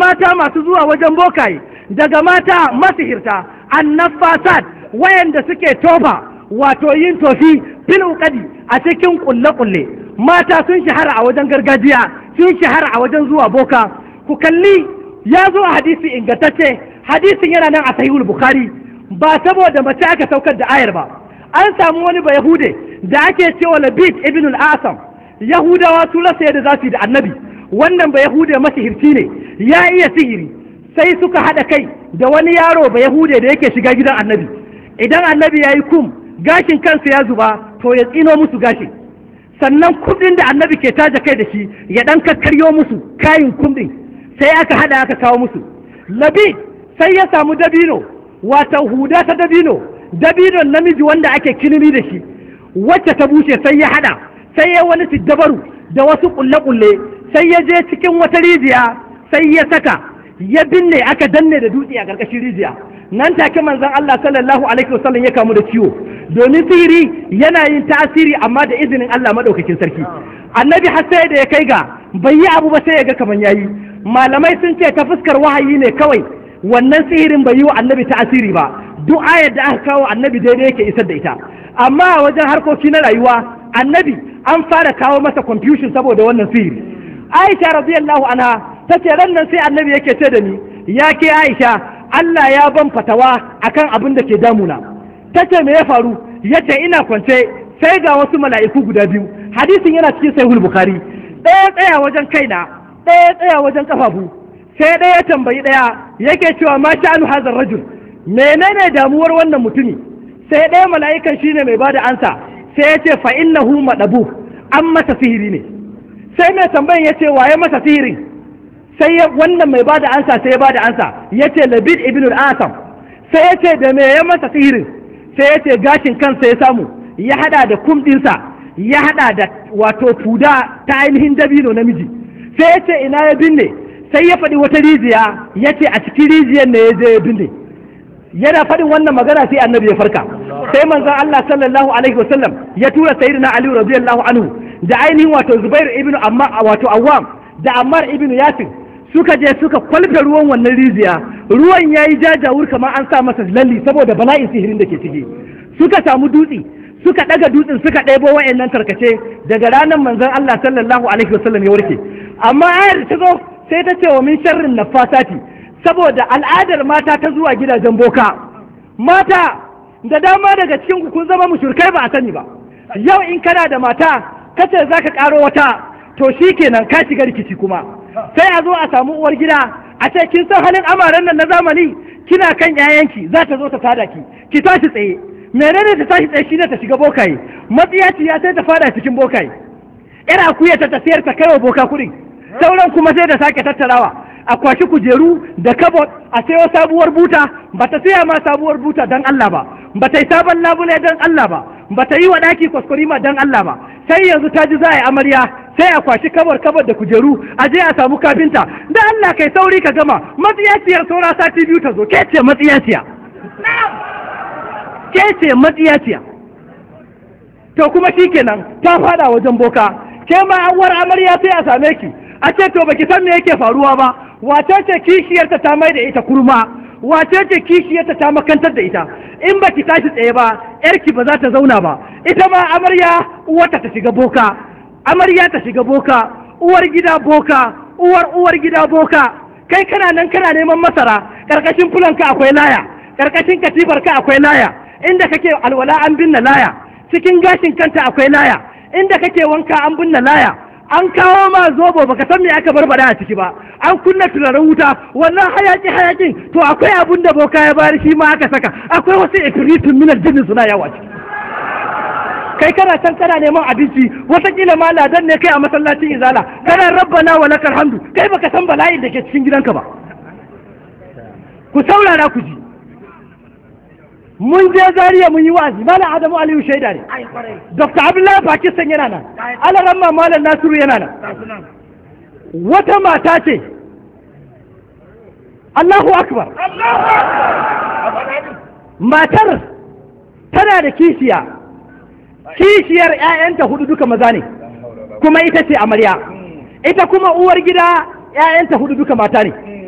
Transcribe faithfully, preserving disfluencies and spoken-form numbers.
mata masu zuwa wajen bokaye, daga mata masihirta, annafasat wayanda suke tofa wato yin tofi fil uqadi a cikin kulle-kulle. Mata sun shahara a wajen gargajiya, sun shahara a wajen zuwa boka. Ku kalli, ya zo a hadisi ingantacce, hadisin yana nan a sahihul bukhari, ba saboda mace aka saukar da ayar ba. An samu wani ba yahude da ake cewa Labid ibn al-Asam. Yahudawa su rasa yadda za su yi da annabi, wannan ba yahude masihirci ne, ya iya sihiri. Sai suka haɗa kai da wani yaro ba yahude da yake shiga gidan annabi. Idan annabi ya yi kum, gashin kansa ya zuba, to ya tsino musu gashin. Sannan kudin da annabi ke taja kai da shi ya ɗan kakkaryo musu kayin kudin, sai aka haɗa aka kawo musu. Labid sai ya samu dabino, wata huda ta dabino, dabinon namiji wanda ake kilimi da shi, wacce ta bushe sai ya haɗa, sai ya wani siddabaru da wasu ƙulle-ƙulle, sai ya je cikin wata rijiya, sai ya saka, ya binne aka danne da dutse a ƙarƙashin rijiya. Nan take manzon Allah sallallahu alaihi wasallam ya kamu da ciwo, domin sihiri yana yin tasiri amma da izinin Allah madaukakin sarki. Annabi har sai da ya kai ga bai yi abu ba sai ya ga kaman yayi. Malamai sun ce ta fuskar wahayi ne kawai wannan sihirin bai yi wa annabi tasiri ba, duk ayar da aka kawo annabi daidai yake isar da ita. Amma a wajen harkoki na rayuwa annabi an fara kawo masa confusion saboda wannan sihiri. Aisha radiyallahu anha ta ce ran nan sai annabi yake ce da ni, ya ke Aisha, Allah ya ban fatawa akan abin da ke damuna. Ta ce me ya faru? Ya ce ina kwance sai ga wasu mala'iku guda biyu. Hadisin yana cikin sahihul bukhari. Ɗaya tsaya wajen kaina, ɗaya tsaya wajen kafafu. Sai ɗaya ya tambayi ɗaya yake cewa ma sha'anu hazar rajul, menene damuwar wannan mutumi? Sai ɗaya mala'ikan shine mai bada ansa, sai ya ce fa innahu madabu, an masa sihiri ne. Sai mai tambayin ya ce waye masa sihirin? Sai wannan mai bada ansa sai ya bada ansa, ya ce Labid ibn al-Asam. Sai ya ce da me ya masa sihirin? Sai ya ce gashin kansa ya samu, ya hada da kumɗinsa, ya hada da wato fuda ta ainihin dabino namiji. Sai ya ce ina ya binne? Sai ya faɗi wata rijiya, ya ce a cikin rijiyar ne ya je ya binne. Yana faɗin wannan magana sai annabi ya farka. Sai manzon Allah sallallahu alaihi wasallam ya tura sayyidina Ali radiyallahu anhu da ainihin wato Zubair ibn Amma wato Awwam da Ammar ibn Yasir suka je suka kwalfe ruwan wannan rijiya. Ruwan yayi jajawur kamar an sa masa lalli saboda bala'in sihirin da ke ciki. Suka samu dutse, suka daga dutsen suka ɗebo wayannan tarkace, daga ranar manzon Allah sallallahu alaihi wasallam ya warke. Amma ayar ta zo sai ta ce wa min sharrin nafasati, saboda al'adar mata ta zuwa gidajen boka. Mata da dama daga cikin ku kun zama mushrikai ba a sani ba. Yau in kana da mata kace zaka karo wata, to shikenan ka shiga rikici kuma. Sai a zo a samu uwar gida a ce kin san halin amaren nan na zamani, kina kan yayanki za ta zo ta tada ki, ki tashi tsaye. Menene ta tashi tsaye shine ta shiga bokaye. Matsiyaci ya sai ta fada cikin bokaye. Ira akuya ta tafiyar ta kaiwa boka kuɗin. Sauran kuma sai da sake tattarawa. A kwashi kujeru da kabot a sayo sabuwar buta, ba ta saya ma sabuwar buta don Allah ba, ba ta yi sabon labule don Allah ba, ba ta yi wa ɗaki kwaskwarima don Allah ba. Sai yanzu ta ji za a yi amarya, sai a kwashi kabar kabar da kujeru a je a samu kafinta. Da Allah kai sauri ka gama, matsiyaciyar saura sati biyu ta zo, ke ce matsiyaciya. Ke ce matsiyaciya. To kuma shi kenan ta fada wajen boka, ke ma awar amarya sai a same ki, a ce to baki san me yake faruwa ba. Wace ce kishiyarta ta mai da ita kurma, wace ce kishiyarta ta makantar da ita, in ba ki tashi tsaye ba yarki ba za ta zauna ba. Ita ma amarya uwarta ta shiga boka, amarya ta shiga boka, uwar gida boka, uwar uwar gida boka. Kai kana nan kana neman masara, karkashin fulanka akwai laya, karkashin katifarka akwai laya, inda kake alwala an binne laya, cikin gashin kanta akwai laya, inda kake wanka an binne laya. An kawo ma zobo baka san me aka barbada a ciki ba, an kunna turaren wuta, wannan hayaki hayakin to akwai abun da boka ya bari shi ma aka saka, akwai wasu ifritun minar jinnin suna yawa ciki. Kai kana can kana neman abinci, watakila ma ladan ne kai a masallacin izala, kana rabbana wa lakal hamdu, kai baka san bala'in da ke cikin gidanka ba. Ku saurara ku ji. Mun je Zariya mun yi wa'azi, Malam Adamu Aliyu shaida ne, Dokta Abdullahi Pakistan yana nan, Alaramma Malam Nasiru yana nan. Wata mata ce, Allahu Akbar, matar tana da kishiya, kishiyar ‘ya'yanta hudu duka maza ne, kuma ita ce amarya, ita kuma uwar gida ‘ya'yanta hudu duka mata ne.